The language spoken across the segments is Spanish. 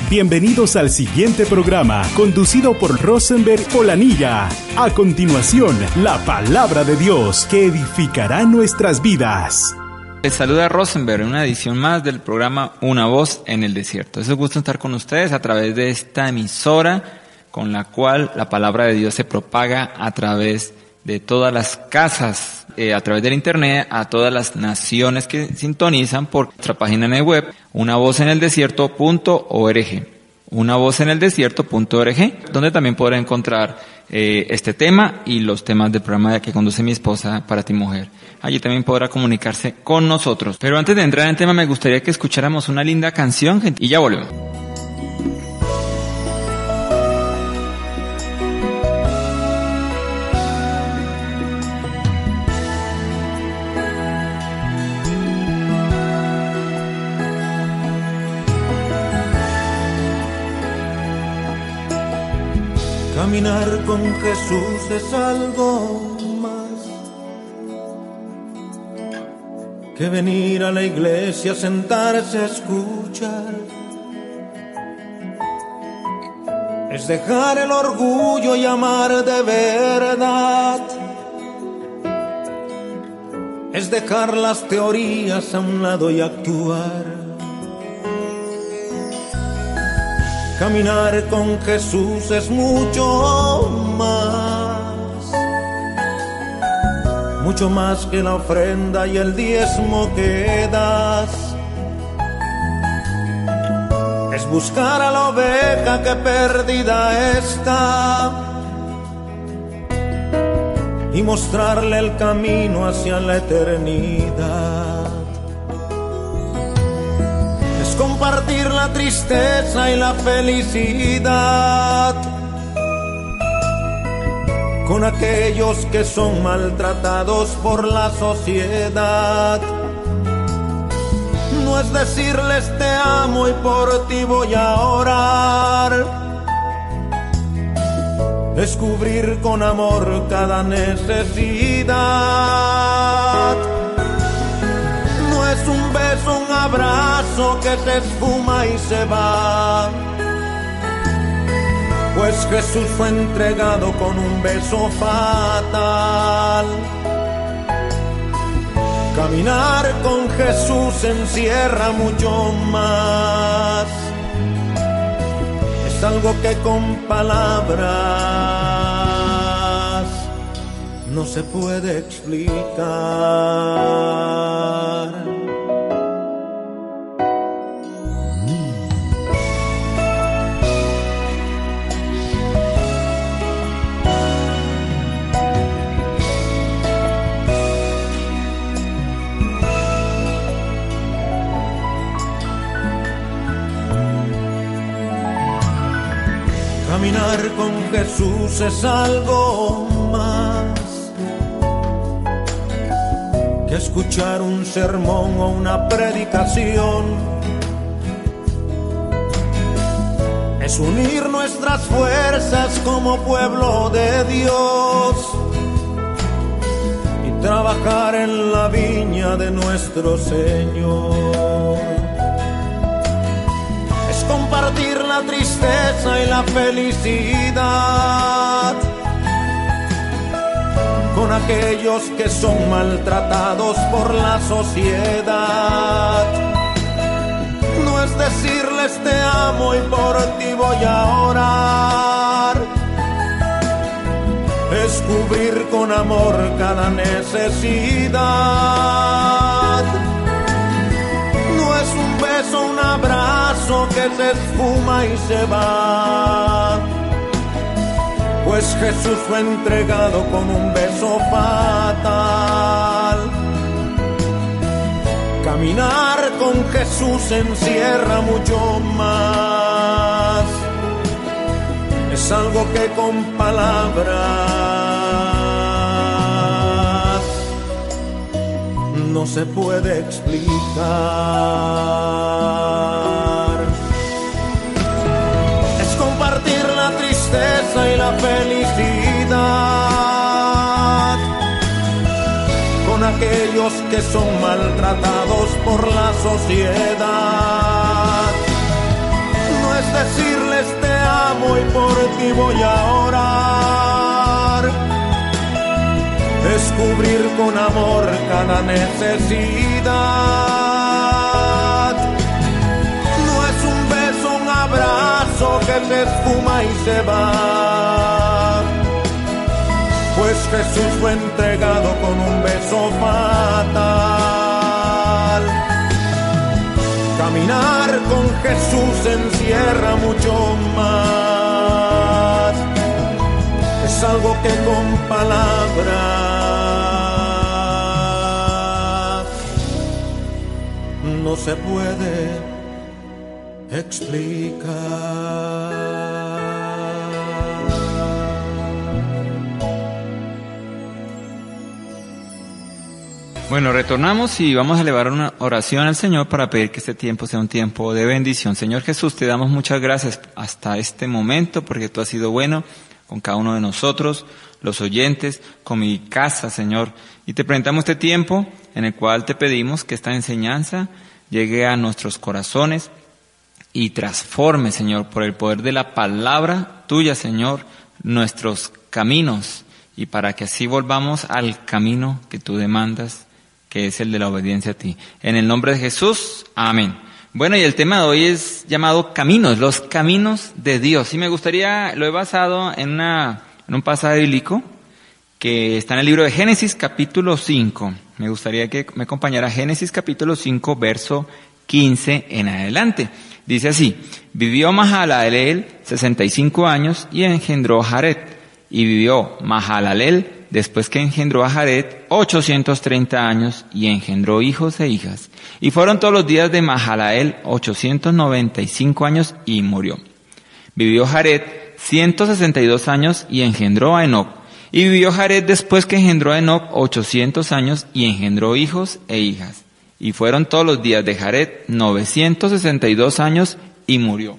Bienvenidos al siguiente programa, conducido por Rosenberg Polanilla. A continuación, la palabra de Dios que edificará nuestras vidas. Les saluda Rosenberg en una edición más del programa Una Voz en el Desierto. Es un gusto estar con ustedes a través de esta emisora con la cual la palabra de Dios se propaga a través de todas las casas, a través del internet, a todas las naciones que sintonizan por nuestra página en el web, unavozeneldesierto.org. unavozeneldesierto.org, donde también podrá encontrar este tema y los temas del programa que conduce mi esposa, Para Ti Mujer. Allí también podrá comunicarse con nosotros. Pero antes de entrar en tema, me gustaría que escucháramos una linda canción y ya volvemos. Caminar con Jesús es algo más que venir a la iglesia, sentarse a escuchar. Es dejar el orgullo y amar de verdad. Es dejar las teorías a un lado y actuar. Caminar con Jesús es mucho más que la ofrenda y el diezmo que das. Es buscar a la oveja que perdida está y mostrarle el camino hacia la eternidad. Compartir la tristeza y la felicidad con aquellos que son maltratados por la sociedad. No es decirles te amo y por ti voy a orar. Es cubrir con amor cada necesidad. No es un beso, un abrazo que se esfuma y se va, pues Jesús fue entregado con un beso fatal. Caminar con Jesús encierra mucho más. Es algo que con palabras no se puede explicar. Caminar con Jesús es algo más que escuchar un sermón o una predicación. Es unir nuestras fuerzas como pueblo de Dios y trabajar en la viña de nuestro Señor. Compartir la tristeza y la felicidad con aquellos que son maltratados por la sociedad. No es decirles te amo y por ti voy a orar. Es cubrir con amor cada necesidad. No es un beso, un abrazo que se esfuma y se va, pues Jesús fue entregado con un beso fatal. Caminar con Jesús encierra mucho más. Es algo que con palabras no se puede explicar. Es compartir la tristeza y la felicidad con aquellos que son maltratados por la sociedad. No No es decirles te amo y por ti voy a orar, es cubrir con amor cada necesidad. No es un beso, un abrazo que se esfuma y se va, pues Jesús fue entregado con un beso fatal. Caminar con Jesús encierra mucho más, es algo que con palabras no se puede explicar. Bueno, retornamos y vamos a elevar una oración al Señor para pedir que este tiempo sea un tiempo de bendición. Señor Jesús, te damos muchas gracias hasta este momento porque tú has sido bueno con cada uno de nosotros, los oyentes, con mi casa, Señor. Y te presentamos este tiempo en el cual te pedimos que esta enseñanza llegue a nuestros corazones y transforme, Señor, por el poder de la palabra tuya, Señor, nuestros caminos, y para que así volvamos al camino que tú demandas, que es el de la obediencia a ti. En el nombre de Jesús, amén. Bueno, y el tema de hoy es llamado caminos, los caminos de Dios. Y me gustaría, lo he basado en un pasaje bíblico que está en el libro de Génesis capítulo 5. Me gustaría que me acompañara Génesis capítulo 5, verso 15 en adelante. Dice así: vivió Mahalaleel 65 años y engendró a Jared. Y vivió Mahalaleel, después que engendró a Jared, 830 años y engendró hijos e hijas. Y fueron todos los días de Mahalaleel 895 años y murió. Vivió Jared 162 años y engendró a Enoc. Y vivió Jared después que engendró a Enoc 800 años y engendró hijos e hijas. Y fueron todos los días de Jared 962 años y murió.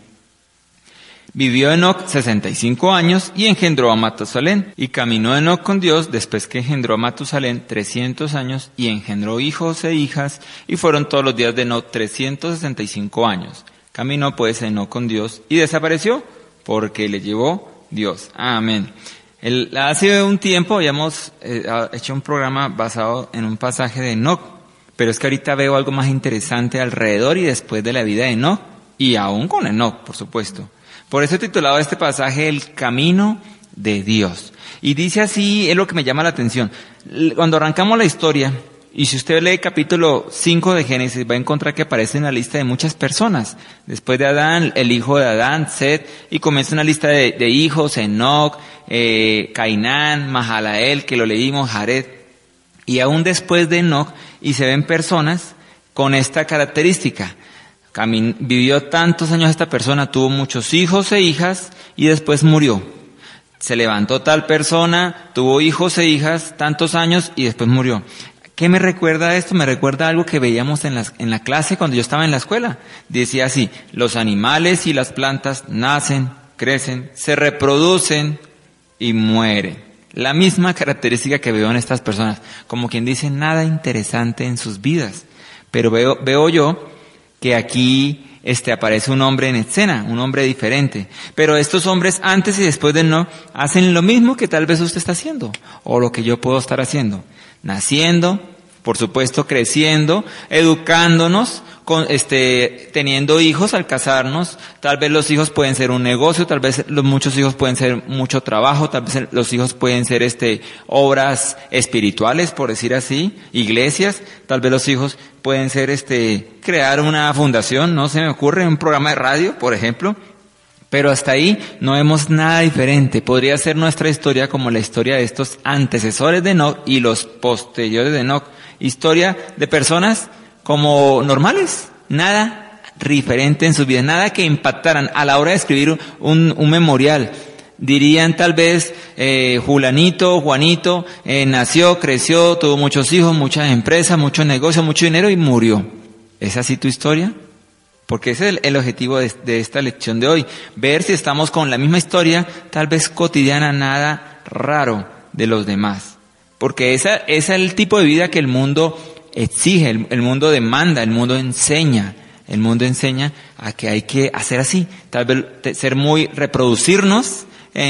Vivió Enoc 65 años y engendró a Matusalén. Y caminó Enoc con Dios después que engendró a Matusalén 300 años y engendró hijos e hijas. Y fueron todos los días de Enoc 365 años. Caminó pues Enoc con Dios y desapareció porque le llevó Dios. Amén. Hace un tiempo habíamos hecho un programa basado en un pasaje de Enoc, pero es que ahorita veo algo más interesante alrededor y después de la vida de Enoc, y aún con Enoc, por supuesto. Por eso he titulado este pasaje El camino de Dios. Y dice así, es lo que me llama la atención. Cuando arrancamos la historia, y si usted lee capítulo 5 de Génesis, va a encontrar que aparece una lista de muchas personas. Después de Adán, el hijo de Adán, Set, y comienza una lista de hijos, Enoc, Cainán, Mahalaleel, que lo leímos, Jared. Y aún después de Enoc, y se ven personas con esta característica. Vivió tantos años esta persona, tuvo muchos hijos e hijas y después murió. Se levantó tal persona, tuvo hijos e hijas tantos años y después murió. ¿Qué me recuerda esto? Me recuerda algo que veíamos en la clase cuando yo estaba en la escuela. Decía así: los animales y las plantas nacen, crecen, se reproducen y mueren. La misma característica que veo en estas personas. Como quien dice, nada interesante en sus vidas. Pero veo yo que aquí aparece un hombre en escena, un hombre diferente. Pero estos hombres antes y después de no hacen lo mismo que tal vez usted está haciendo, o lo que yo puedo estar haciendo. Naciendo, por supuesto creciendo, educándonos, teniendo hijos al casarnos. Tal vez los hijos pueden ser un negocio, tal vez muchos hijos pueden ser mucho trabajo, tal vez los hijos pueden ser obras espirituales, por decir así, iglesias. Tal vez los hijos pueden ser crear una fundación, no se me ocurre, un programa de radio, por ejemplo. Pero hasta ahí no vemos nada diferente. Podría ser nuestra historia como la historia de estos antecesores de Enoc y los posteriores de Enoc. Historia de personas como normales, nada diferente en sus vidas, nada que impactaran a la hora de escribir un memorial. Dirían tal vez, Juanito, nació, creció, tuvo muchos hijos, muchas empresas, muchos negocios, mucho dinero y murió. ¿Es así tu historia? Porque ese es el objetivo de esta lección de hoy. Ver si estamos con la misma historia, tal vez cotidiana, nada raro de los demás. Porque esa es el tipo de vida que el mundo exige, el mundo demanda, el mundo enseña. el mundo enseña a que hay que hacer así, tal vez reproducirnos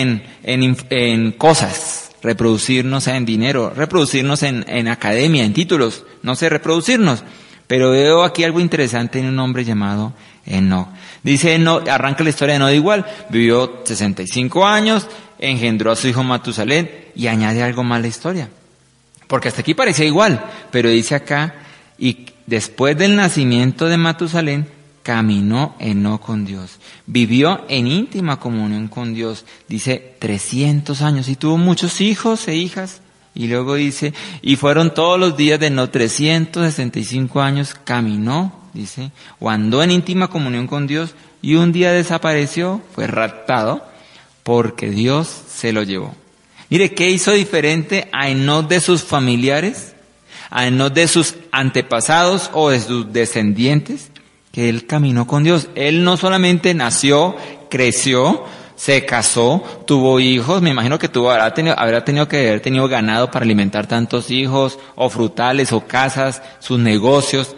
en cosas, reproducirnos en dinero, reproducirnos en academia, en títulos, no sé, reproducirnos. Pero veo aquí algo interesante en un hombre llamado Enoc. Dice Enoc, arranca la historia de Enoc igual, vivió 65 años, engendró a su hijo Matusalén y añade algo más a la historia. Porque hasta aquí parecía igual, pero dice acá, y después del nacimiento de Matusalén, caminó Enoc con Dios. Vivió en íntima comunión con Dios. Dice 300 años y tuvo muchos hijos e hijas. Y luego dice, y fueron todos los días de Enoc 365 años, caminó, dice, o andó en íntima comunión con Dios, y un día desapareció, fue raptado, porque Dios se lo llevó. Mire, ¿qué hizo diferente a Enoc de sus familiares? A Enoc de sus antepasados o de sus descendientes, que él caminó con Dios. Él no solamente nació, creció, se casó, tuvo hijos, me imagino que habrá tenido que haber tenido ganado para alimentar tantos hijos, o frutales, o casas, sus negocios.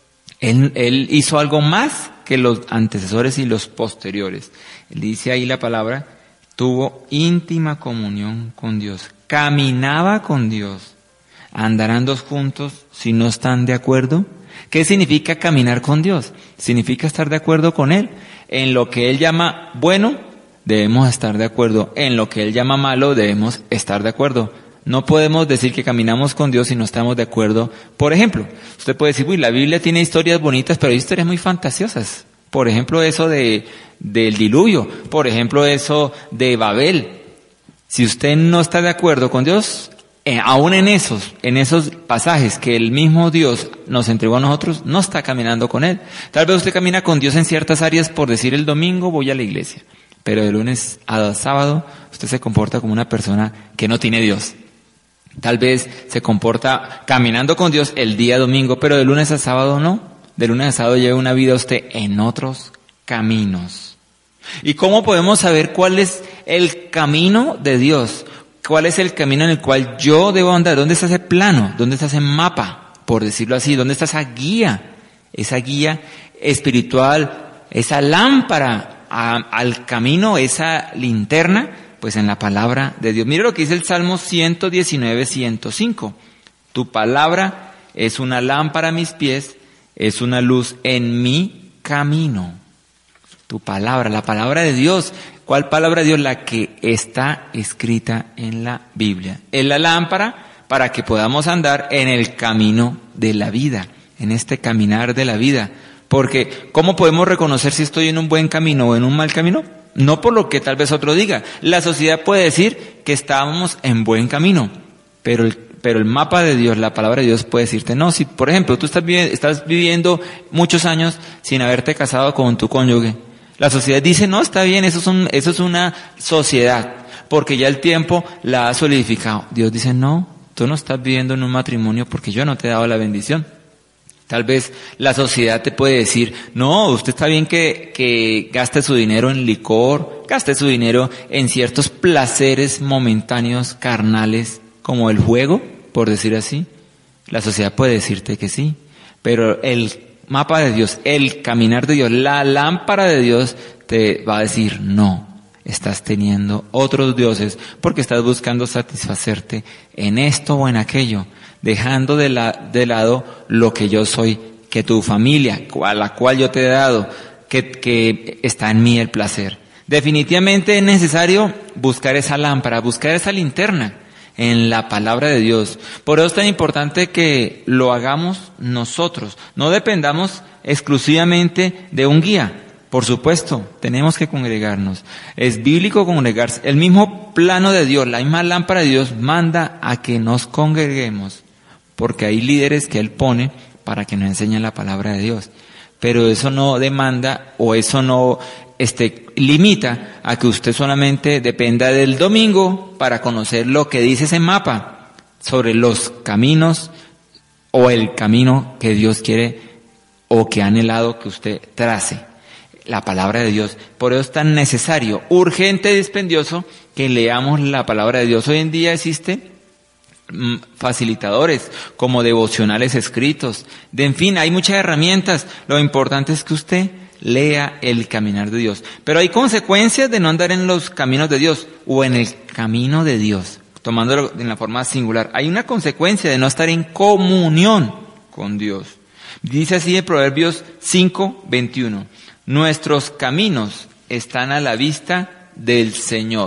Él hizo algo más que los antecesores y los posteriores. Él dice ahí la palabra, tuvo íntima comunión con Dios, caminaba con Dios. ¿Andarán dos juntos si no están de acuerdo? ¿Qué significa caminar con Dios? Significa estar de acuerdo con Él. En lo que Él llama bueno, debemos estar de acuerdo. En lo que Él llama malo, debemos estar de acuerdo. No podemos decir que caminamos con Dios si no estamos de acuerdo. Por ejemplo, usted puede decir, uy, la Biblia tiene historias bonitas, pero hay historias muy fantasiosas. Por ejemplo, eso del diluvio. Por ejemplo, eso de Babel. Si usted no está de acuerdo con Dios, aún en esos pasajes que el mismo Dios nos entregó a nosotros, no está caminando con Él. Tal vez usted camina con Dios en ciertas áreas, por decir el domingo voy a la iglesia. Pero de lunes a sábado usted se comporta como una persona que no tiene Dios. Tal vez se comporta caminando con Dios el día domingo, pero de lunes a sábado no. De lunes a sábado lleva una vida usted en otros caminos. ¿Y cómo podemos saber cuál es el camino de Dios? ¿Cuál es el camino en el cual yo debo andar? ¿Dónde está ese plano? ¿Dónde está ese mapa? Por decirlo así, ¿dónde está esa guía? Esa guía espiritual, esa lámpara al camino, esa linterna, pues en la palabra de Dios. Mire lo que dice el Salmo 119, 105. Tu palabra es una lámpara a mis pies, es una luz en mi camino. Tu palabra, la palabra de Dios. ¿Cuál palabra de Dios? La que está escrita en la Biblia. Es la lámpara para que podamos andar en el camino de la vida, en este caminar de la vida. Porque, ¿cómo podemos reconocer si estoy en un buen camino o en un mal camino? No por lo que tal vez otro diga. La sociedad puede decir que estábamos en buen camino, pero el mapa de Dios, la palabra de Dios puede decirte no. Si, por ejemplo, tú estás viviendo muchos años sin haberte casado con tu cónyuge, la sociedad dice, no, está bien, eso es una sociedad, porque ya el tiempo la ha solidificado. Dios dice, no, tú no estás viviendo en un matrimonio porque yo no te he dado la bendición. Tal vez la sociedad te puede decir, no, usted está bien que gaste su dinero en licor, gaste su dinero en ciertos placeres momentáneos, carnales, como el juego, por decir así. La sociedad puede decirte que sí, pero el mapa de Dios, el caminar de Dios, la lámpara de Dios te va a decir, no, estás teniendo otros dioses porque estás buscando satisfacerte en esto o en aquello, dejando de lado lo que yo soy, que tu familia, a la cual yo te he dado, que está en mí el placer. Definitivamente es necesario buscar esa lámpara, buscar esa linterna en la palabra de Dios. Por eso es tan importante que lo hagamos nosotros. No dependamos exclusivamente de un guía. Por supuesto, tenemos que congregarnos. Es bíblico congregarse. El mismo plano de Dios, la misma lámpara de Dios manda a que nos congreguemos, porque hay líderes que Él pone para que nos enseñen la palabra de Dios. Pero eso no demanda o eso no limita a que usted solamente dependa del domingo para conocer lo que dice ese mapa sobre los caminos o el camino que Dios quiere o que ha anhelado que usted trace. La palabra de Dios. Por eso es tan necesario, urgente y dispendioso que leamos la palabra de Dios. Hoy en día existe facilitadores, como devocionales escritos. En fin, hay muchas herramientas. Lo importante es que usted lea el caminar de Dios. Pero hay consecuencias de no andar en los caminos de Dios o en el camino de Dios, tomándolo en la forma singular. Hay una consecuencia de no estar en comunión con Dios. Dice así en Proverbios 5:21. Nuestros caminos están a la vista del Señor.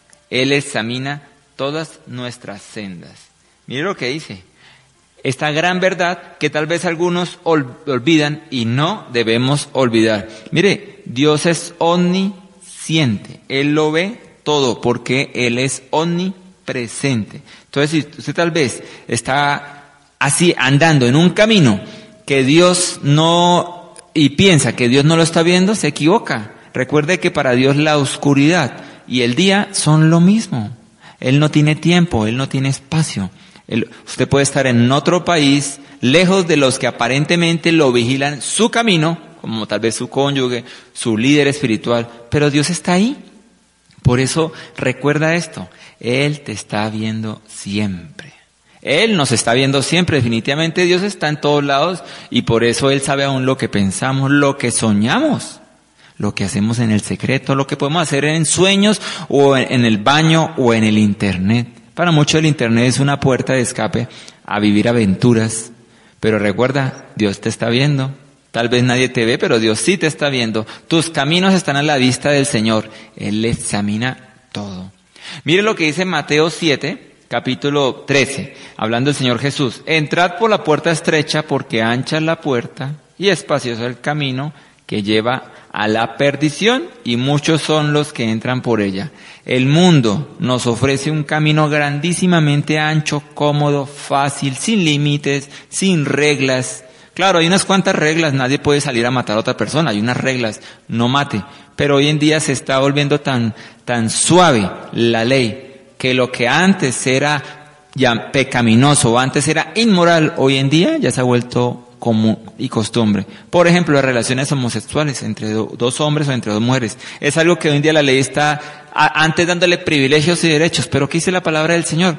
Él examina todas nuestras sendas. Mire lo que dice. Esta gran verdad que tal vez algunos olvidan y no debemos olvidar. Mire, Dios es omnisciente. Él lo ve todo porque Él es omnipresente. Entonces, si usted tal vez está así andando en un camino que Dios no, y piensa que Dios no lo está viendo, se equivoca. Recuerde que para Dios la oscuridad y el día son lo mismo. Él no tiene tiempo, Él no tiene espacio. Usted puede estar en otro país, lejos de los que aparentemente lo vigilan su camino, como tal vez su cónyuge, su líder espiritual, pero Dios está ahí. Por eso recuerda esto, Él te está viendo siempre. Él nos está viendo siempre, definitivamente Dios está en todos lados y por eso Él sabe aún lo que pensamos, lo que soñamos, lo que hacemos en el secreto, lo que podemos hacer en sueños o en el baño o en el internet. Para muchos el internet es una puerta de escape a vivir aventuras, pero recuerda, Dios te está viendo. Tal vez nadie te ve, pero Dios sí te está viendo. Tus caminos están a la vista del Señor. Él examina todo. Mire lo que dice Mateo 7, capítulo 13, hablando del Señor Jesús. Entrad por la puerta estrecha, porque ancha es la puerta y espacioso el camino que lleva a la perdición, y muchos son los que entran por ella. El mundo nos ofrece un camino grandísimamente ancho, cómodo, fácil, sin límites, sin reglas. Claro, hay unas cuantas reglas, nadie puede salir a matar a otra persona, hay unas reglas, no mate. Pero hoy en día se está volviendo tan suave la ley, que lo que antes era ya pecaminoso, o antes era inmoral, hoy en día ya se ha vuelto común y costumbre. Por ejemplo, las relaciones homosexuales entre dos hombres o entre dos mujeres. Es algo que hoy en día la ley está antes dándole privilegios y derechos. Pero ¿qué dice la palabra del Señor?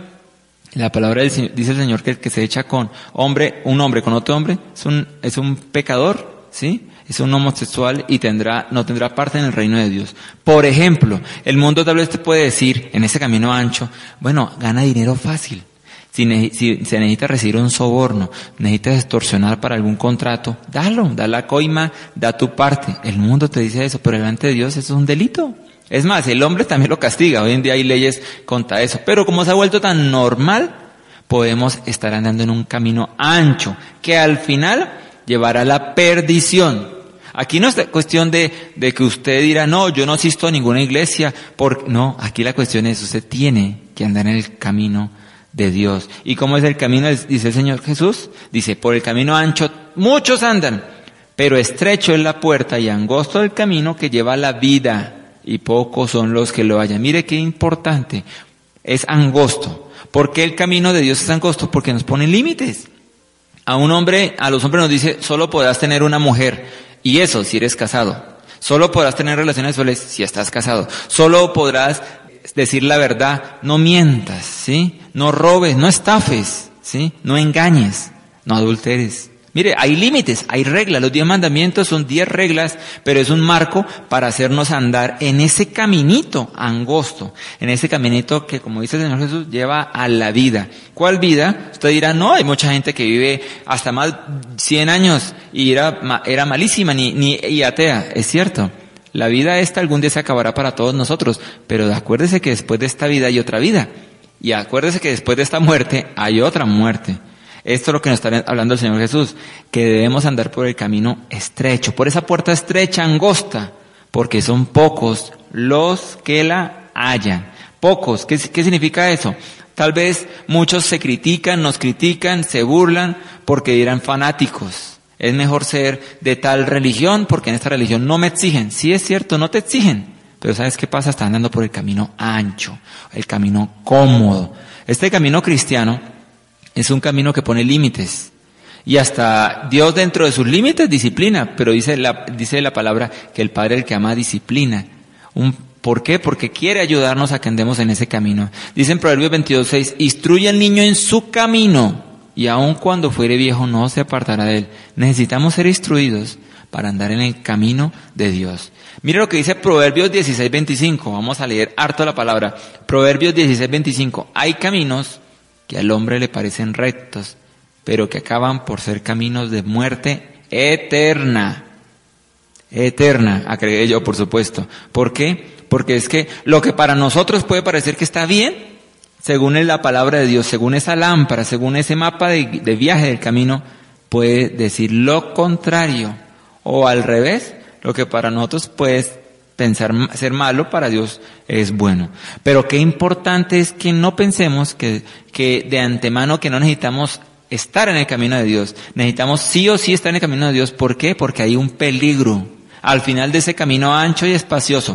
La palabra del Señor, dice el Señor que el que se echa con un hombre con otro hombre es un pecador, ¿sí? Es un homosexual y no tendrá parte en el reino de Dios. Por ejemplo, el mundo tal vez te puede decir, en ese camino ancho, bueno, gana dinero fácil. Si se necesita recibir un soborno, necesitas extorsionar para algún contrato, da la coima, da tu parte. El mundo te dice eso, pero delante de Dios eso es un delito. Es más, el hombre también lo castiga. Hoy en día hay leyes contra eso. Pero como se ha vuelto tan normal, podemos estar andando en un camino ancho, que al final llevará a la perdición. Aquí no es cuestión de que usted dirá, no, yo no asisto a ninguna iglesia. No, aquí la cuestión es, usted tiene que andar en el camino de Dios. ¿Y cómo es el camino? Dice el Señor Jesús. Dice, por el camino ancho muchos andan, pero estrecho es la puerta y angosto el camino que lleva a la vida, y pocos son los que lo hallan. Mire qué importante. Es angosto. ¿Por qué el camino de Dios es angosto? Porque nos pone límites. A los hombres nos dice, solo podrás tener una mujer, y eso si eres casado. Solo podrás tener relaciones sexuales si estás casado. Solo podrás decir la verdad, no mientas, ¿sí? No robes, no estafes, ¿sí? No engañes, no adulteres. Mire, hay límites, hay reglas. Los 10 mandamientos son 10 reglas, pero es un marco para hacernos andar en ese caminito angosto, en ese caminito que, como dice el Señor Jesús, lleva a la vida. ¿Cuál vida? Usted dirá, no, hay mucha gente que vive hasta más 100 años y era malísima y atea. Es cierto. La vida esta algún día se acabará para todos nosotros, pero acuérdese que después de esta vida hay otra vida. Y acuérdese que después de esta muerte hay otra muerte. Esto es lo que nos está hablando el Señor Jesús, que debemos andar por el camino estrecho, por esa puerta estrecha, angosta, porque son pocos los que la hallan. Pocos, ¿qué significa eso? Tal vez muchos nos critican, se burlan, porque dirán fanáticos. Es mejor ser de tal religión porque en esta religión no me exigen. Sí es cierto, no te exigen. Pero ¿sabes qué pasa? Estás andando por el camino ancho, el camino cómodo. Este camino cristiano es un camino que pone límites. Y hasta Dios dentro de sus límites disciplina. Pero dice la palabra que el Padre el que ama disciplina. ¿Por qué? Porque quiere ayudarnos a que andemos en ese camino. Dice en Proverbios 22:6, instruye al niño en su camino, y aun cuando fuere viejo no se apartará de él. Necesitamos ser instruidos para andar en el camino de Dios. Mira lo que dice Proverbios 16:25. Vamos a leer harto la palabra. Proverbios 16:25. Hay caminos que al hombre le parecen rectos, pero que acaban por ser caminos de muerte eterna. Eterna, agregué yo, por supuesto. ¿Por qué? Porque es que lo que para nosotros puede parecer que está bien, según la palabra de Dios, según esa lámpara, según ese mapa de viaje del camino, puede decir lo contrario. O al revés, lo que para nosotros puede pensar ser malo, para Dios es bueno. Pero qué importante es que no pensemos que de antemano que no necesitamos estar en el camino de Dios. Necesitamos sí o sí estar en el camino de Dios. ¿Por qué? Porque hay un peligro al final de ese camino ancho y espacioso,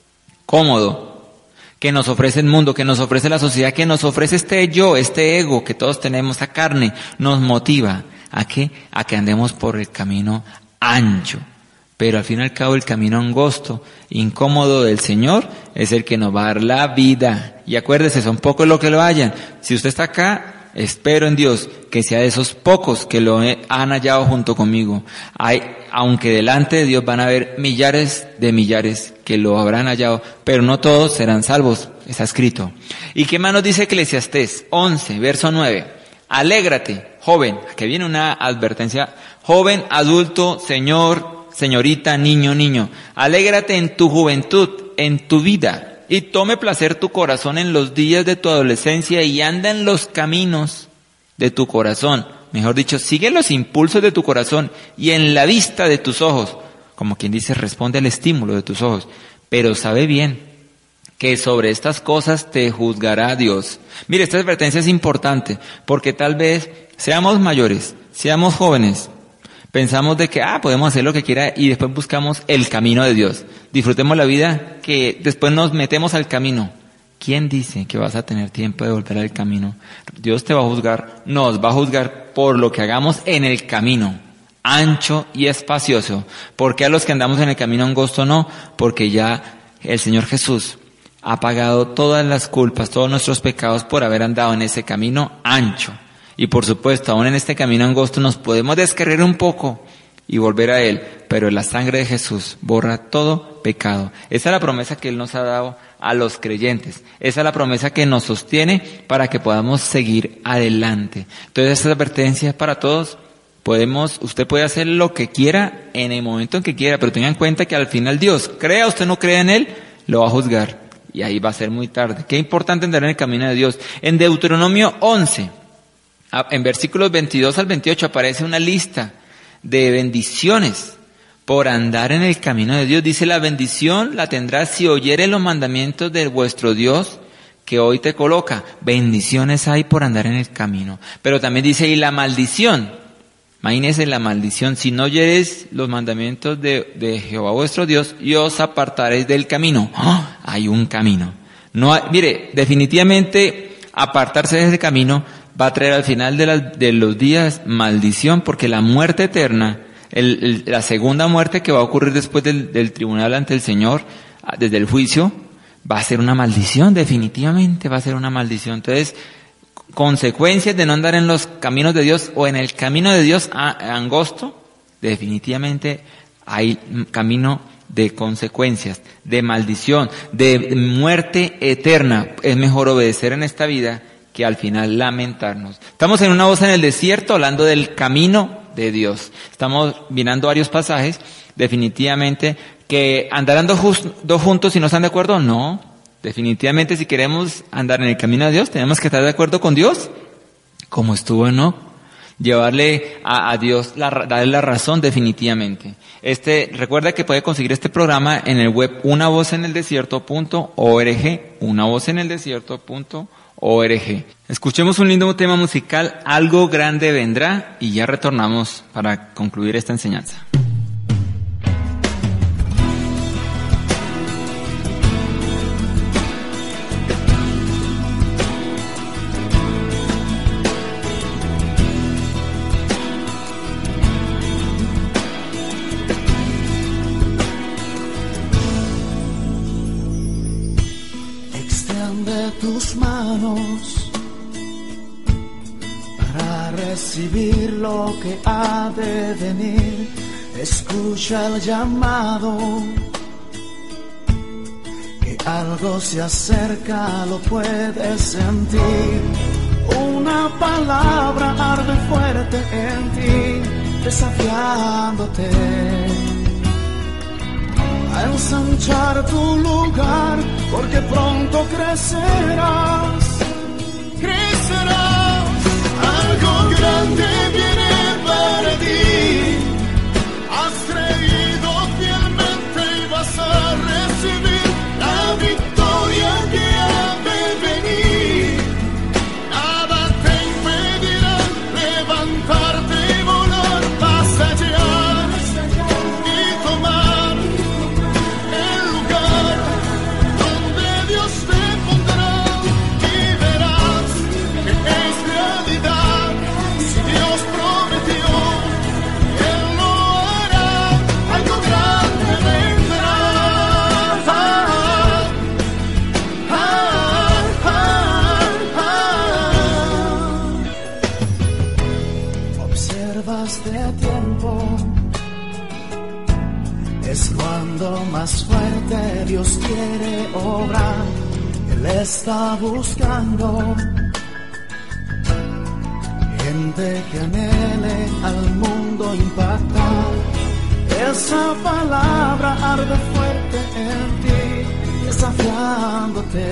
cómodo, que nos ofrece el mundo, que nos ofrece la sociedad, que nos ofrece este yo, este ego que todos tenemos, esta carne, nos motiva a que andemos por el camino ancho. Pero al fin y al cabo el camino angosto, incómodo del Señor, es el que nos va a dar la vida. Y acuérdese, son pocos los que lo hallan. Si usted está acá, espero en Dios que sea de esos pocos que lo han hallado junto conmigo. Aunque delante de Dios van a haber millares de millares que lo habrán hallado, pero no todos serán salvos, está escrito. ¿Y qué más nos dice Eclesiastés 11, verso 9? Alégrate, joven, que viene una advertencia, joven, adulto, señor, señorita, niño, niño. Alégrate en tu juventud, en tu vida. Y tome placer tu corazón en los días de tu adolescencia y anda en los caminos de tu corazón. Mejor dicho, sigue los impulsos de tu corazón y en la vista de tus ojos. Como quien dice, responde al estímulo de tus ojos. Pero sabe bien que sobre estas cosas te juzgará Dios. Mire, esta advertencia es importante porque tal vez seamos mayores, seamos jóvenes, pensamos de que podemos hacer lo que quiera y después buscamos el camino de Dios. Disfrutemos la vida que después nos metemos al camino. ¿Quién dice que vas a tener tiempo de volver al camino? Dios te va a juzgar, nos va a juzgar por lo que hagamos en el camino, ancho y espacioso. ¿Por qué a los que andamos en el camino angosto no? Porque ya el Señor Jesús ha pagado todas las culpas, todos nuestros pecados por haber andado en ese camino ancho. Y por supuesto, aún en este camino angosto nos podemos descarriar un poco y volver a Él, pero la sangre de Jesús borra todo pecado. Esa es la promesa que Él nos ha dado a los creyentes. Esa es la promesa que nos sostiene para que podamos seguir adelante. Entonces, esta advertencia es para todos. Usted puede hacer lo que quiera en el momento en que quiera, pero tenga en cuenta que al final Dios, crea usted no crea en Él, lo va a juzgar. Y ahí va a ser muy tarde. Qué importante andar en el camino de Dios. En Deuteronomio 11, en versículos 22 al 28 aparece una lista de bendiciones por andar en el camino de Dios. Dice, la bendición la tendrás si oyeres los mandamientos de vuestro Dios que hoy te coloca. Bendiciones hay por andar en el camino. Pero también dice, y la maldición. Imagínese la maldición. Si no oyeres los mandamientos de Jehová vuestro Dios, y os apartaréis del camino. Hay un camino. Mire, definitivamente apartarse de ese camino va a traer al final de los días maldición, porque la muerte eterna, la segunda muerte que va a ocurrir después del tribunal ante el Señor, desde el juicio, va a ser una maldición, definitivamente va a ser una maldición. Entonces, consecuencias de no andar en los caminos de Dios o en el camino de Dios angosto, definitivamente hay camino de consecuencias, de maldición, de muerte eterna. Es mejor obedecer en esta vida que al final lamentarnos. Estamos en una voz en el desierto hablando del camino de Dios. Estamos mirando varios pasajes, definitivamente, que andarán dos juntos si no están de acuerdo, no. Definitivamente si queremos andar en el camino de Dios, tenemos que estar de acuerdo con Dios, como estuvo Enoc. Llevarle a Dios, darle la razón definitivamente. Recuerda que puede conseguir este programa en el web unavozeneldesierto.org, unavozeneldesierto.org. Escuchemos un lindo tema musical, Algo Grande Vendrá, y ya retornamos para concluir esta enseñanza. Extiende tus manos para recibir lo que ha de venir. Escucha el llamado, que algo se acerca, lo puedes sentir. Una palabra arde fuerte en ti, desafiándote a ensanchar tu lugar, porque pronto crecerás, crecerás. Algo grande viene para ti. Has creído fielmente y vas a recibir la victoria que ha de venir. Nada te impedirá levantarte y volar más allá y tomar el lugar donde Dios te pondrá, y verás que es realidad. Si Dios prometió, Él lo hará. Algo grande vendrá. Observas de tiempo, es cuando más fuerte Dios quiere obrar. Él está buscando gente que anhele al mundo impactar. Esa palabra arde fuerte en ti, desafiándote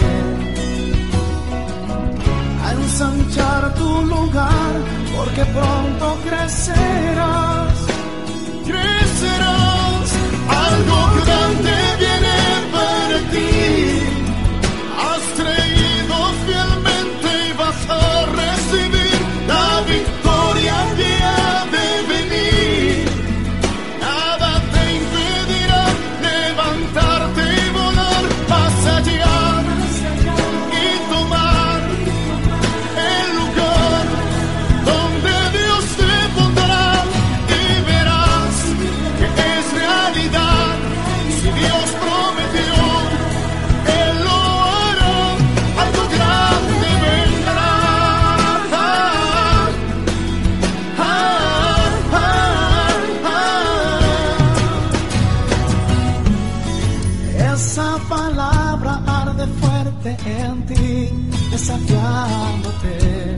a ensanchar tu lugar, porque pronto crecerás, crecerás. Algo grande viene para ti. Has creído fielmente y vas a recibir la victoria que ha de venir. Nada te impedirá levantarte y volar más allá y tomar el lugar donde Dios te pondrá, y verás que es realidad. Si Dios prometió, Él lo hará. Algo grande vendrá. Esa palabra arde fuerte en ti, desafiándote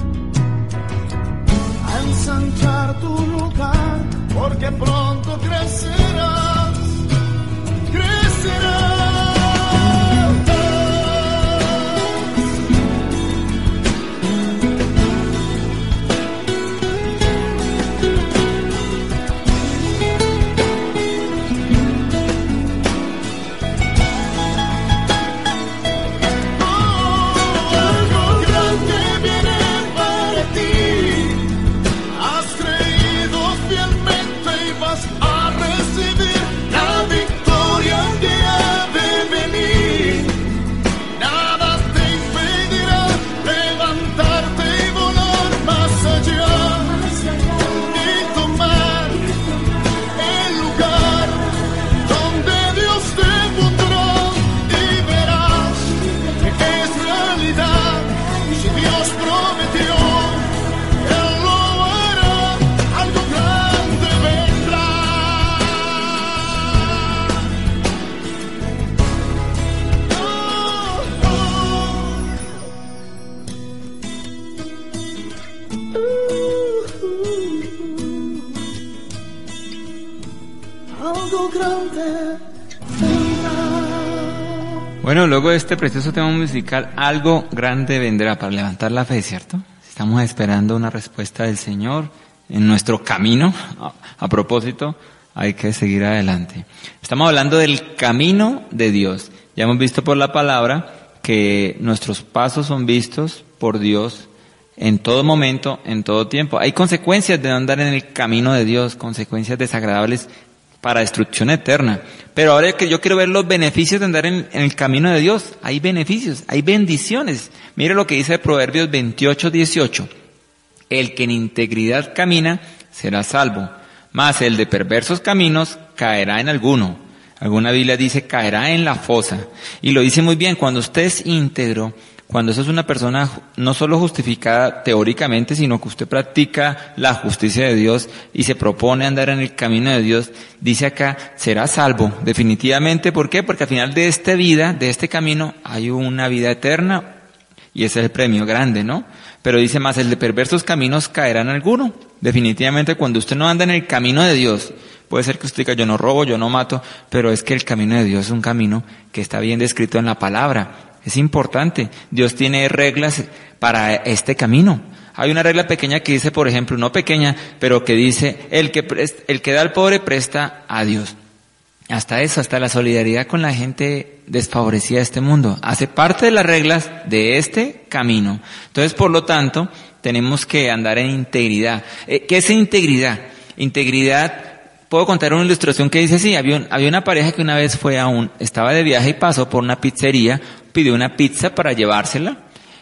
a ensanchar tu lugar, porque pronto crecerás, crecerás. Algo grande viene para ti. Has creído fielmente y vas a recibir la victoria que ha de venir. Nada te impedirá levantarte y volar más allá y tomar el lugar donde Dios te pondrá, y verás que es realidad. Si Dios prometió, Él lo hará. Algo grande vendrá. Algo grande vendrá. Bueno, luego de este precioso tema musical, algo grande vendrá para levantar la fe, ¿cierto? Estamos esperando una respuesta del Señor en nuestro camino. A propósito, hay que seguir adelante. Estamos hablando del camino de Dios. Ya hemos visto por la palabra que nuestros pasos son vistos por Dios en todo momento, en todo tiempo. Hay consecuencias de no andar en el camino de Dios, consecuencias desagradables para destrucción eterna. Pero ahora que yo quiero ver los beneficios de andar en el camino de Dios, hay beneficios, hay bendiciones. Mire lo que dice Proverbios 28:18. El que en integridad camina será salvo, mas el de perversos caminos caerá en alguno. Alguna Biblia dice caerá en la fosa. Y lo dice muy bien, cuando usted es íntegro, cuando eso es una persona no solo justificada teóricamente, sino que usted practica la justicia de Dios y se propone andar en el camino de Dios, dice acá, será salvo, definitivamente. ¿Por qué? Porque al final de esta vida, de este camino, hay una vida eterna y ese es el premio grande, ¿no? Pero dice más, el de perversos caminos caerá en alguno. Definitivamente cuando usted no anda en el camino de Dios, puede ser que usted diga, yo no robo, yo no mato, pero es que el camino de Dios es un camino que está bien descrito en la palabra. Es importante. Dios tiene reglas para este camino. Hay una regla pequeña que dice, por ejemplo, no pequeña, pero que dice, el que da al pobre presta a Dios. Hasta eso, hasta la solidaridad con la gente desfavorecida de este mundo, hace parte de las reglas de este camino. Entonces, por lo tanto, tenemos que andar en integridad. ¿Qué es integridad? Integridad, puedo contar una ilustración que dice así, había una pareja que una vez estaba de viaje y pasó por una pizzería, pidió una pizza para llevársela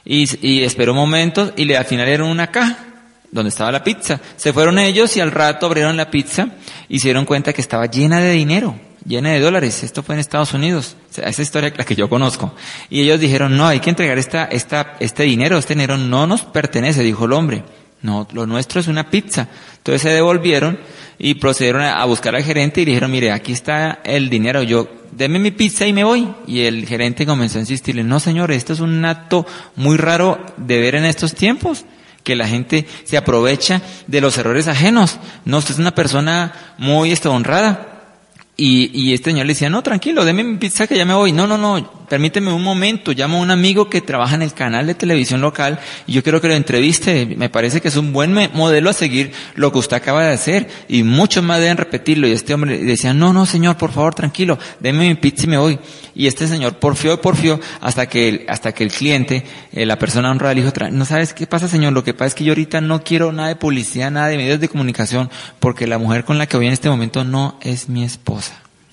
y esperó un momento y al final era una caja donde estaba la pizza. Se fueron ellos y al rato abrieron la pizza y se dieron cuenta que estaba llena de dinero, llena de dólares. Esto fue en Estados Unidos, o sea, esa historia la que yo conozco. Y ellos dijeron, no, hay que entregar este dinero no nos pertenece, dijo el hombre. No, lo nuestro es una pizza. Entonces se devolvieron y procedieron a buscar al gerente y le dijeron, mire, aquí está el dinero, deme mi pizza y me voy. Y el gerente comenzó a insistirle, no señor, esto es un acto muy raro de ver en estos tiempos, que la gente se aprovecha de los errores ajenos. No, usted es una persona muy honrada. Y este señor le decía, no, tranquilo, deme mi pizza que ya me voy. No, permíteme un momento, llamo a un amigo que trabaja en el canal de televisión local y yo quiero que lo entreviste. Me parece que es un buen modelo a seguir lo que usted acaba de hacer y muchos más deben repetirlo. Y este hombre decía, no, señor, por favor, tranquilo, deme mi pizza y me voy. Y este señor porfió hasta que el cliente, la persona honrada, le dijo, no sabes qué pasa, señor, lo que pasa es que yo ahorita no quiero nada de publicidad, nada de medios de comunicación, porque la mujer con la que voy en este momento no es mi esposa.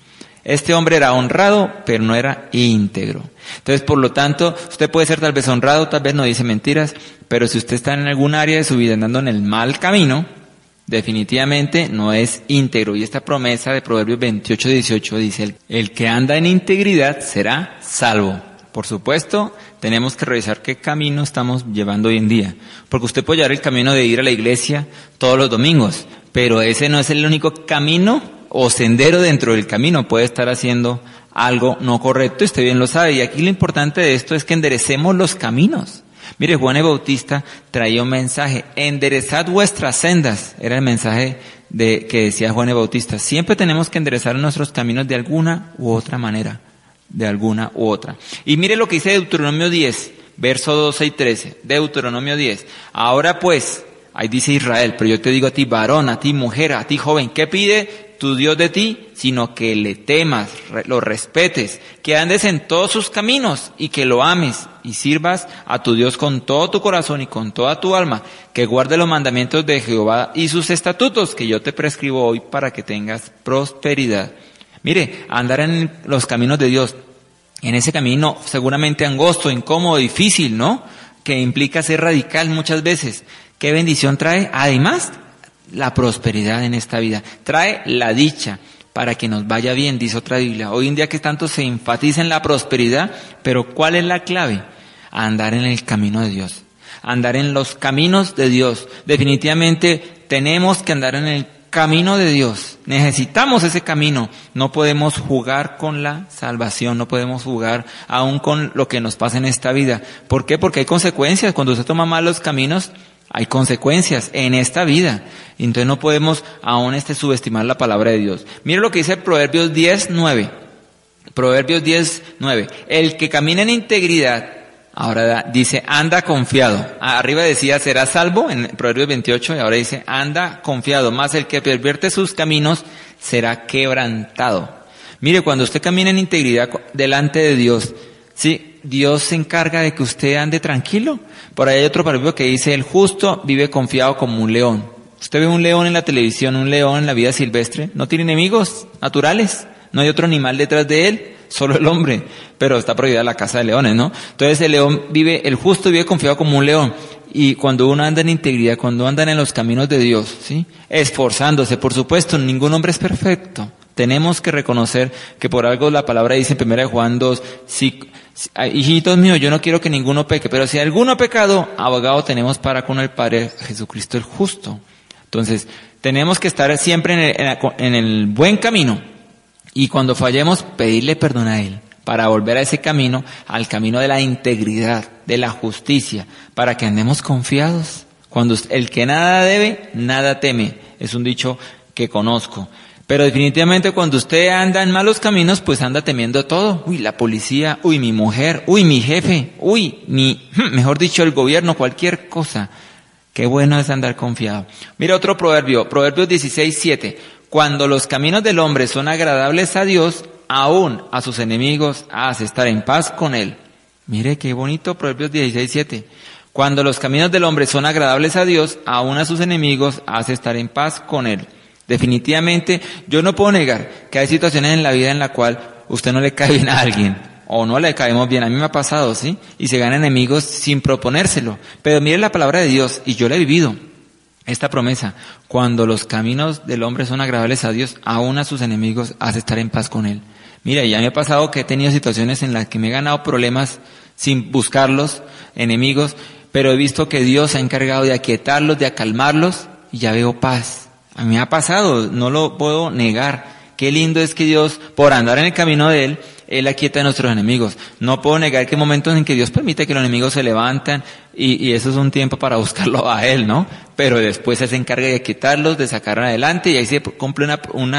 Este hombre era honrado, pero no era íntegro. Entonces, por lo tanto, usted puede ser tal vez honrado, tal vez no dice mentiras, pero si usted está en algún área de su vida andando en el mal camino, definitivamente no es íntegro. Y esta promesa de Proverbios 28:18 dice, el que anda en integridad será salvo. Por supuesto, tenemos que revisar qué camino estamos llevando hoy en día. Porque usted puede llevar el camino de ir a la iglesia todos los domingos, pero ese no es el único camino o sendero dentro del camino. Puede estar haciendo algo no correcto, usted bien lo sabe. Y aquí lo importante de esto es que enderecemos los caminos. Mire, Juan el Bautista traía un mensaje, enderezad vuestras sendas. Era el mensaje que decía Juan el Bautista. Siempre tenemos que enderezar nuestros caminos de alguna u otra manera. De alguna u otra. Y mire lo que dice Deuteronomio 10, verso 12 y 13. Deuteronomio 10. Ahora pues, ahí dice Israel, pero yo te digo a ti varón, a ti mujer, a ti joven, ¿qué pide tu Dios de ti? Sino que le temas, lo respetes, que andes en todos sus caminos y que lo ames y sirvas a tu Dios con todo tu corazón y con toda tu alma, que guarde los mandamientos de Jehová y sus estatutos que yo te prescribo hoy para que tengas prosperidad. Mire, andar en los caminos de Dios, en ese camino seguramente angosto, incómodo, difícil, ¿no? Que implica ser radical muchas veces. ¿Qué bendición trae? Además, la prosperidad en esta vida. Trae la dicha para que nos vaya bien, dice otra Biblia. Hoy en día que tanto se enfatiza en la prosperidad, pero ¿cuál es la clave? Andar en el camino de Dios. Andar en los caminos de Dios. Definitivamente tenemos que andar en el camino de Dios. Necesitamos ese camino. No podemos jugar con la salvación, no podemos jugar aún con lo que nos pasa en esta vida. ¿Por qué? Porque hay consecuencias. Cuando usted toma malos caminos, hay consecuencias en esta vida. Entonces no podemos aún subestimar la palabra de Dios. Mire lo que dice Proverbios 10:9. Proverbios 10:9. El que camina en integridad, ahora dice, anda confiado. Arriba decía, será salvo, en Proverbios 28, y ahora dice, anda confiado. Más el que pervierte sus caminos será quebrantado. Mire, cuando usted camina en integridad delante de Dios, ¿sí? Dios se encarga de que usted ande tranquilo. Por ahí hay otro proverbio que dice, el justo vive confiado como un león. Usted ve un león en la televisión, un león en la vida silvestre, no tiene enemigos naturales, no hay otro animal detrás de él, solo el hombre, pero está prohibida la caza de leones, ¿no? Entonces el justo vive confiado como un león. Y cuando uno anda en integridad, cuando andan en los caminos de Dios, ¿sí? Esforzándose, por supuesto, ningún hombre es perfecto. Tenemos que reconocer que por algo la palabra dice en 1 Juan 2, hijitos míos, yo no quiero que ninguno peque, pero si alguno ha pecado, abogado tenemos para con el Padre, Jesucristo el justo. Entonces, tenemos que estar siempre en el buen camino, y cuando fallemos, pedirle perdón a Él, para volver a ese camino, al camino de la integridad, de la justicia, para que andemos confiados. Cuando el que nada debe, nada teme, es un dicho que conozco. Pero definitivamente cuando usted anda en malos caminos, pues anda temiendo todo. Uy, la policía, uy, mi mujer, uy, mi jefe, uy, mejor dicho, el gobierno, cualquier cosa. Qué bueno es andar confiado. Mira otro proverbio, Proverbios 16:7. Cuando los caminos del hombre son agradables a Dios, aún a sus enemigos hace estar en paz con él. Mire qué bonito, Proverbios 16:7. Cuando los caminos del hombre son agradables a Dios, aún a sus enemigos hace estar en paz con él. Definitivamente, yo no puedo negar que hay situaciones en la vida en la cual usted no le cae bien a alguien, o no le caemos bien. A mí me ha pasado, ¿sí? Y se ganan enemigos sin proponérselo. Pero mire la palabra de Dios, y yo la he vivido. Esta promesa, cuando los caminos del hombre son agradables a Dios, aún a sus enemigos hace estar en paz con él. Mira, ya me ha pasado que he tenido situaciones en las que me he ganado problemas sin buscarlos, enemigos, pero he visto que Dios se ha encargado de aquietarlos, de acalmarlos, y ya veo paz. A mí me ha pasado, no lo puedo negar. Qué lindo es que Dios, por andar en el camino de Él aquieta a nuestros enemigos. No puedo negar que hay momentos en que Dios permite que los enemigos se levantan y eso es un tiempo para buscarlo a Él, ¿no? Pero después Él se encarga de aquietarlos, de sacar adelante, y ahí se cumple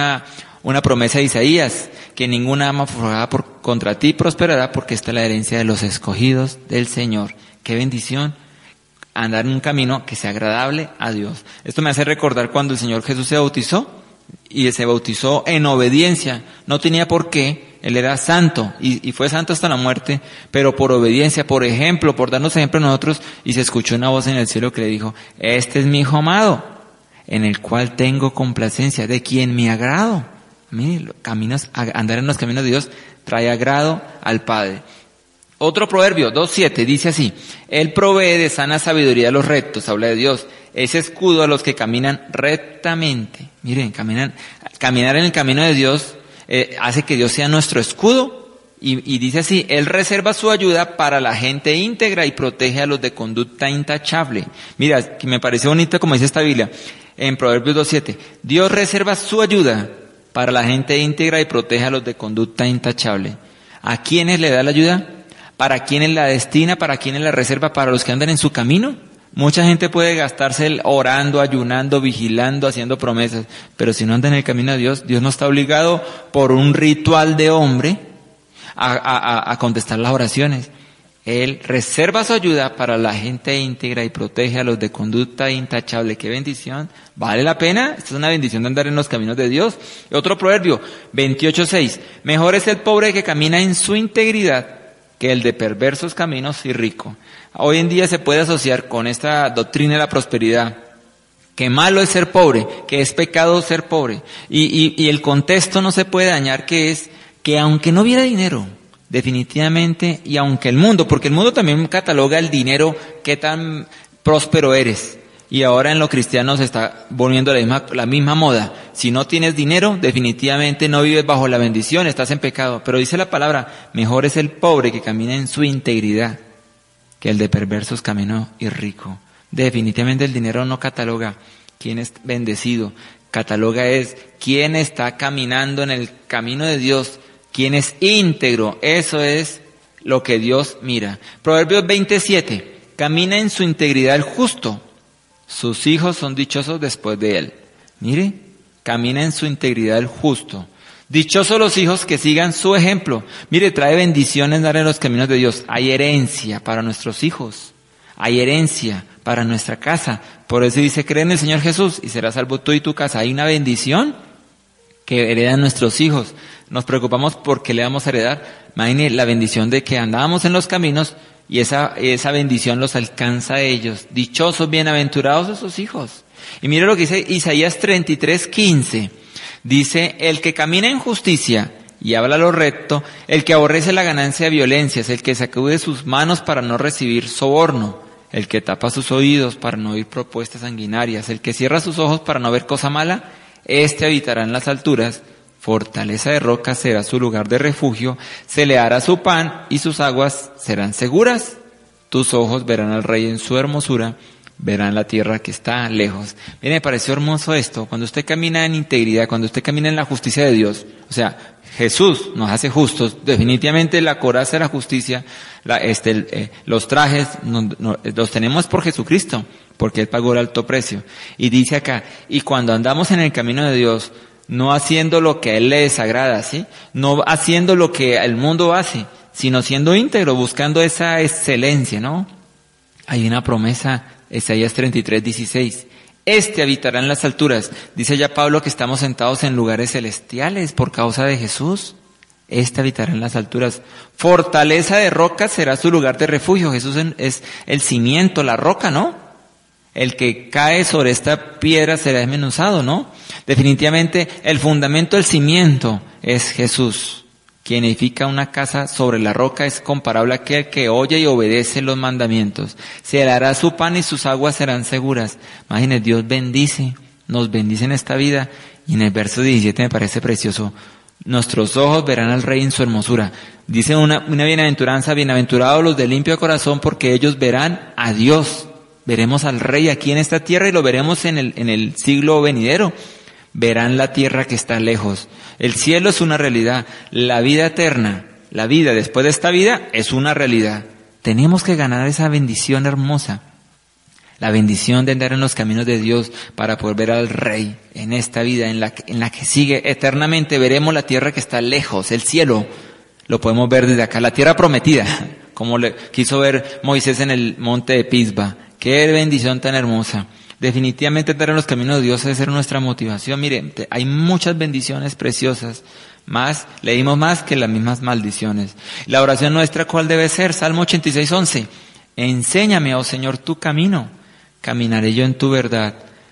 una promesa de Isaías, que ninguna arma forjada contra ti prosperará, porque esta es la herencia de los escogidos del Señor. Qué bendición andar en un camino que sea agradable a Dios. Esto me hace recordar cuando el Señor Jesús se bautizó, y se bautizó en obediencia. No tenía por qué, Él era santo, y fue santo hasta la muerte, pero por obediencia, por ejemplo, por darnos ejemplo a nosotros, y se escuchó una voz en el cielo que le dijo: este es mi hijo amado, en el cual tengo complacencia, de quien me agrado. Mire, andar en los caminos de Dios trae agrado al Padre. Otro proverbio, 2:7, dice así: Él provee de sana sabiduría a los rectos, habla de Dios, es escudo a los que caminan rectamente. Miren, caminar en el camino de Dios hace que Dios sea nuestro escudo, y dice así: Él reserva su ayuda para la gente íntegra y protege a los de conducta intachable. Mira, que me parece bonito como dice esta Biblia, en Proverbios 2:7, Dios reserva su ayuda para la gente íntegra y protege a los de conducta intachable. ¿A quiénes le da la ayuda? ¿Para quiénes la destina? ¿Para quiénes la reserva? ¿Para los que andan en su camino? Mucha gente puede gastarse orando, ayunando, vigilando, haciendo promesas, pero si no anda en el camino de Dios, Dios no está obligado por un ritual de hombre a contestar las oraciones. Él reserva su ayuda para la gente íntegra y protege a los de conducta intachable. ¡Qué bendición! ¿Vale la pena? Esta es una bendición de andar en los caminos de Dios. Otro proverbio, 28:6. Mejor es el pobre que camina en su integridad que el de perversos caminos y rico. Hoy en día se puede asociar con esta doctrina de la prosperidad, que malo es ser pobre, que es pecado ser pobre. Y el contexto no se puede dañar, que es que aunque no hubiera dinero, definitivamente, y aunque el mundo, porque el mundo también cataloga el dinero, qué tan próspero eres. Y ahora en lo cristiano se está volviendo la misma moda. Si no tienes dinero, definitivamente no vives bajo la bendición, estás en pecado. Pero dice la palabra: mejor es el pobre que camina en su integridad que el de perversos camino y rico. Definitivamente el dinero no cataloga quién es bendecido, cataloga es quién está caminando en el camino de Dios, quién es íntegro. Eso es lo que Dios mira. Proverbios 27, camina en su integridad el justo, sus hijos son dichosos después de él. Mire, camina en su integridad el justo. Dichosos los hijos que sigan su ejemplo. Mire, trae bendiciones dar en los caminos de Dios. Hay herencia para nuestros hijos. Hay herencia para nuestra casa. Por eso dice: cree en el Señor Jesús y serás salvo tú y tu casa. Hay una bendición que heredan nuestros hijos. Nos preocupamos porque le vamos a heredar. Imagine la bendición de que andábamos en los caminos y esa bendición los alcanza a ellos. Dichosos, bienaventurados esos hijos. Y mire lo que dice Isaías 33:15. Dice: el que camina en justicia y habla lo recto, el que aborrece la ganancia de violencias, el que sacude sus manos para no recibir soborno, el que tapa sus oídos para no oír propuestas sanguinarias, el que cierra sus ojos para no ver cosa mala, éste habitará en las alturas, Fortaleza de roca será su lugar de refugio, se le hará su pan y sus aguas serán seguras. Tus ojos verán al Rey en su hermosura, verán la tierra que está lejos. Mire, me pareció hermoso esto, cuando usted camina en integridad, cuando usted camina en la justicia de Dios, o sea, Jesús nos hace justos, definitivamente la coraza de la justicia, los trajes, los tenemos por Jesucristo, porque Él pagó el alto precio. Y dice acá, y cuando andamos en el camino de Dios, no haciendo lo que a Él le desagrada, ¿sí? No haciendo lo que el mundo hace, sino siendo íntegro, buscando esa excelencia, ¿no? Hay una promesa, Isaías 33:16. Este habitará en las alturas. Dice ya Pablo que estamos sentados en lugares celestiales por causa de Jesús. Este habitará en las alturas. Fortaleza de roca será su lugar de refugio. Jesús es el cimiento, la roca, ¿no? El que cae sobre esta piedra será desmenuzado, ¿no? Definitivamente el fundamento, el cimiento es Jesús. Quien edifica una casa sobre la roca es comparable a aquel que oye y obedece los mandamientos. Se le hará su pan y sus aguas serán seguras. Imagínense, Dios bendice, nos bendice en esta vida. Y en el verso 17 me parece precioso. Nuestros ojos verán al Rey en su hermosura. Dice una bienaventuranza, bienaventurados los de limpio corazón, porque ellos verán a Dios. Veremos al Rey aquí en esta tierra y lo veremos en el siglo venidero. Verán la tierra que está lejos. El cielo es una realidad. La vida eterna, la vida después de esta vida es una realidad. Tenemos que ganar esa bendición hermosa. La bendición de andar en los caminos de Dios para poder ver al Rey en esta vida, en la que sigue eternamente. Veremos la tierra que está lejos, el cielo. Lo podemos ver desde acá, la tierra prometida, como le quiso ver Moisés en el monte de Pisba. Qué bendición tan hermosa. Definitivamente andar en los caminos de Dios debe ser nuestra motivación. Mire, hay muchas bendiciones preciosas, leímos más que las mismas maldiciones. La oración nuestra, ¿cuál debe ser? Salmo 86:11. Enséñame, oh Señor, tu camino, caminaré yo en tu verdad.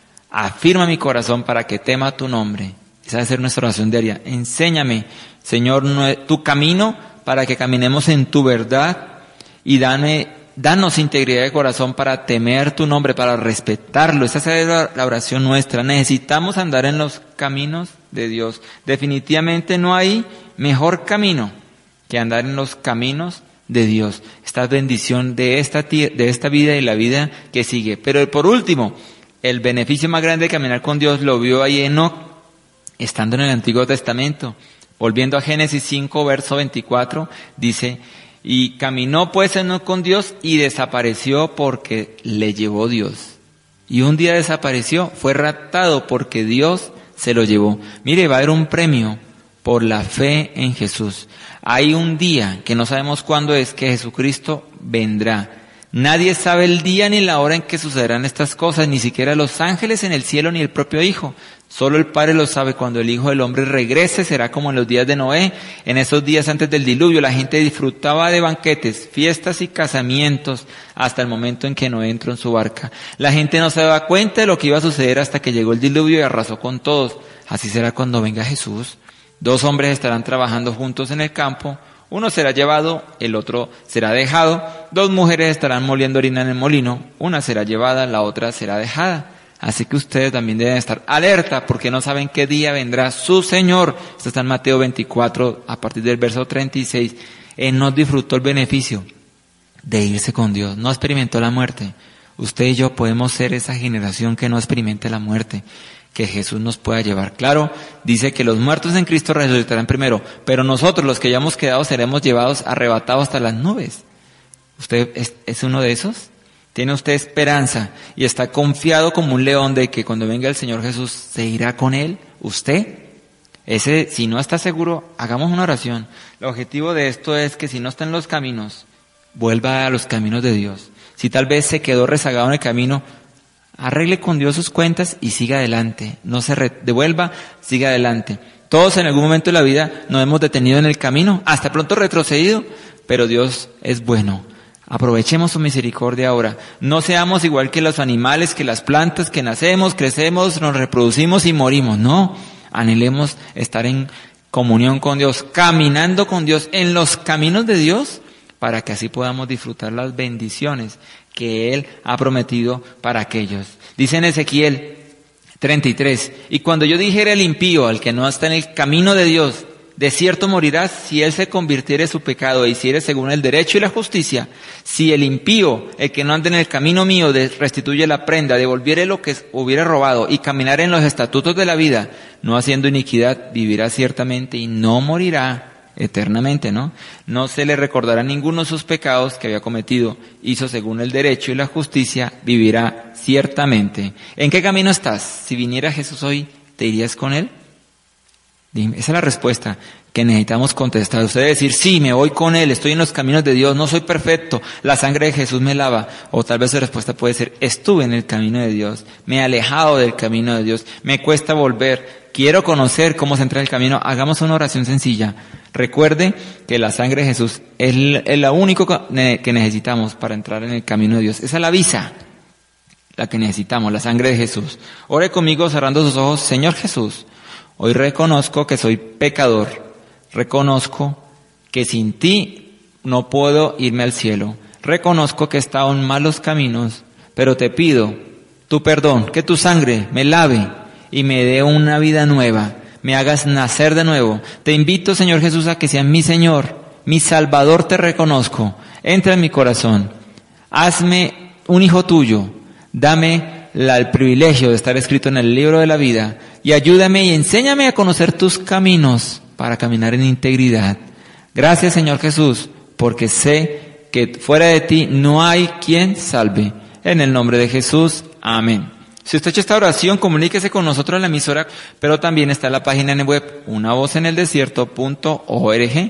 Afirma mi corazón para que tema tu nombre. Esa debe ser nuestra oración diaria. Enséñame, Señor, tu camino para que caminemos en tu verdad y danos integridad de corazón para temer tu nombre, para respetarlo. Esa es la oración nuestra. Necesitamos andar en los caminos de Dios. Definitivamente no hay mejor camino que andar en los caminos de Dios. Esta bendición de esta vida y la vida que sigue. Pero por último, el beneficio más grande de caminar con Dios lo vio ahí Enoc, estando en el Antiguo Testamento. Volviendo a Génesis 5, verso 24, dice: y caminó pues Enoc con Dios y desapareció porque le llevó Dios. Y un día desapareció, fue raptado porque Dios se lo llevó. Mire, va a haber un premio por la fe en Jesús. Hay un día que no sabemos cuándo es, que Jesucristo vendrá. Nadie sabe el día ni la hora en que sucederán estas cosas, ni siquiera los ángeles en el cielo ni el propio Hijo. Solo el Padre lo sabe. Cuando el Hijo del Hombre regrese será como en los días de Noé. En esos días antes del diluvio la gente disfrutaba de banquetes, fiestas y casamientos hasta el momento en que Noé entró en su barca. La gente no se daba cuenta de lo que iba a suceder hasta que llegó el diluvio y arrasó con todos. Así será cuando venga Jesús. 2 hombres estarán trabajando juntos en el campo. Uno será llevado, el otro será dejado. 2 mujeres estarán moliendo harina en el molino. Una será llevada, la otra será dejada. Así que ustedes también deben estar alerta, porque no saben qué día vendrá su Señor. Esto está en Mateo 24, a partir del verso 36. Él no disfrutó el beneficio de irse con Dios. No experimentó la muerte. Usted y yo podemos ser esa generación que no experimente la muerte, que Jesús nos pueda llevar. Claro, dice que los muertos en Cristo resucitarán primero, pero nosotros, los que hayamos quedado, seremos llevados, arrebatados hasta las nubes. ¿Usted es uno de esos? ¿Tiene usted esperanza y está confiado como un león de que cuando venga el Señor Jesús se irá con Él? ¿Usted? Si no está seguro, hagamos una oración. El objetivo de esto es que si no está en los caminos, vuelva a los caminos de Dios. Si tal vez se quedó rezagado en el camino, arregle con Dios sus cuentas y siga adelante. No se devuelva, siga adelante. Todos en algún momento de la vida nos hemos detenido en el camino, hasta pronto retrocedido, pero Dios es bueno. Aprovechemos su misericordia ahora. No seamos igual que los animales, que las plantas, que nacemos, crecemos, nos reproducimos y morimos. No, anhelemos estar en comunión con Dios, caminando con Dios en los caminos de Dios, para que así podamos disfrutar las bendiciones que Él ha prometido para aquellos. Dice en Ezequiel 33. Y cuando yo dijere al impío, al que no está en el camino de Dios, de cierto morirás si él se convirtiere su pecado e hiciere según el derecho y la justicia. Si el impío, el que no anda en el camino mío, restituye la prenda, devolviere lo que hubiere robado y caminar en los estatutos de la vida, no haciendo iniquidad, vivirá ciertamente y no morirá eternamente, ¿no? No se le recordará ninguno de sus pecados que había cometido. Hizo según el derecho y la justicia, vivirá ciertamente. ¿En qué camino estás? Si viniera Jesús hoy, ¿te irías con él? Dime, esa es la respuesta que necesitamos contestar. Usted debe decir, sí, me voy con él, estoy en los caminos de Dios, no soy perfecto, la sangre de Jesús me lava. O tal vez su respuesta puede ser, estuve en el camino de Dios, me he alejado del camino de Dios, me cuesta volver, quiero conocer cómo se entra en el camino. Hagamos una oración sencilla. Recuerde que la sangre de Jesús es lo único que necesitamos para entrar en el camino de Dios. Esa es la visa, la que necesitamos, la sangre de Jesús. Ore conmigo cerrando sus ojos. Señor Jesús, hoy reconozco que soy pecador. Reconozco que sin ti no puedo irme al cielo. Reconozco que he estado en malos caminos, pero te pido tu perdón, que tu sangre me lave y me dé una vida nueva. Me hagas nacer de nuevo. Te invito, Señor Jesús, a que seas mi Señor, mi Salvador te reconozco. Entra en mi corazón. Hazme un hijo tuyo. Dame el privilegio de estar escrito en el libro de la vida y ayúdame y enséñame a conocer tus caminos para caminar en integridad. Gracias, Señor Jesús, porque sé que fuera de ti no hay quien salve. En el nombre de Jesús, amén. Si usted ha hecho esta oración, comuníquese con nosotros en la emisora, pero también está en la página en el web unavozeneldesierto.org,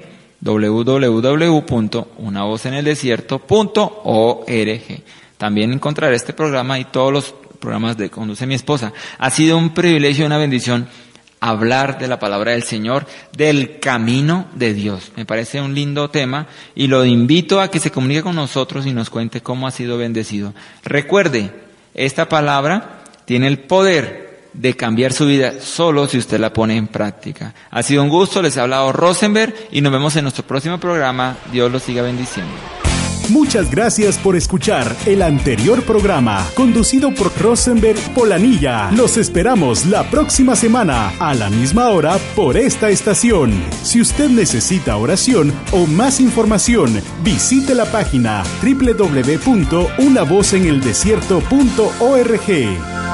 www.unavozeneldesierto.org. También encontrará este programa y todos los programas de Conduce mi esposa. Ha sido un privilegio y una bendición hablar de la palabra del Señor, del camino de Dios. Me parece un lindo tema y lo invito a que se comunique con nosotros y nos cuente cómo ha sido bendecido. Recuerde, esta palabra tiene el poder de cambiar su vida solo si usted la pone en práctica. Ha sido un gusto, les ha hablado Rosenberg y nos vemos en nuestro próximo programa. Dios los siga bendiciendo. Muchas gracias por escuchar el anterior programa, conducido por Rosenberg Polanilla. Los esperamos la próxima semana, a la misma hora, por esta estación. Si usted necesita oración o más información, visite la página www.unavozeneldesierto.org.